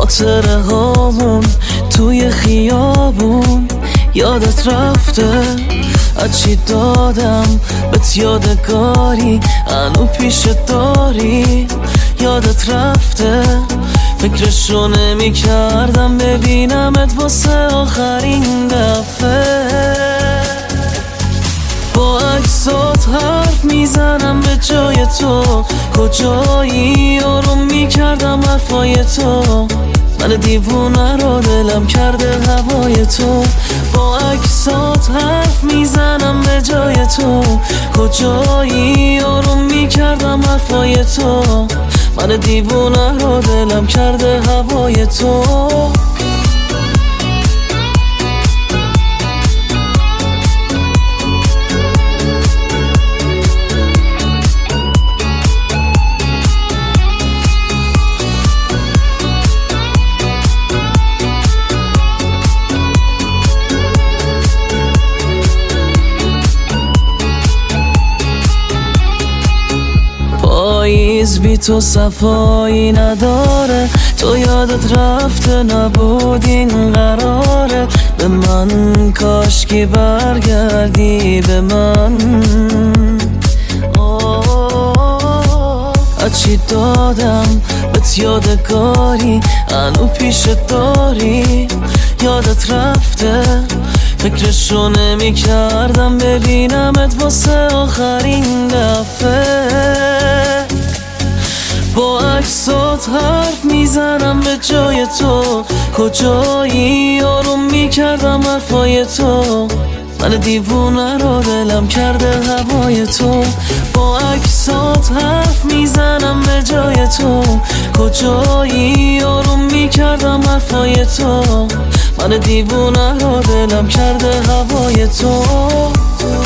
خاطره هامون توی خیابون یادت رفته؟ از چی دادم بهت یادگاری هنو پیشت داری؟ یادت رفته؟ فکرشو نمی کردم ببینمت واسه آخرین دفعه. با عکسات حرف میزنم به جای تو، کجایی؟ آروم میکردم حرفای تو، من دیوونه رو دلم کرده هوای تو. با عکسات حرف میزنم به جای تو، کجایی؟ آروم میکردم حرفای تو، من دیوونه رو دلم کرده هوای تو. پاییز بی تو صفایی نداره، تو یادت رفته نبود این قراره. به من کاشکی برگردی به من. از چی دادم بهت یادگاری هنو پیشت داری؟ یادت رفته؟ فکرشو نمی کردم ببینمت واسه آخرین دفعه. با عکسات حرف میزنم به جای تو، کجایی؟ آروم میکردم حرفای تو، من دیوونه رو دلم کرده هوای تو. با عکسات حرف میزنم به جای تو، کجایی؟ آروم میکردم حرفای تو، من دیوونه رو دلم کرده هوای تو.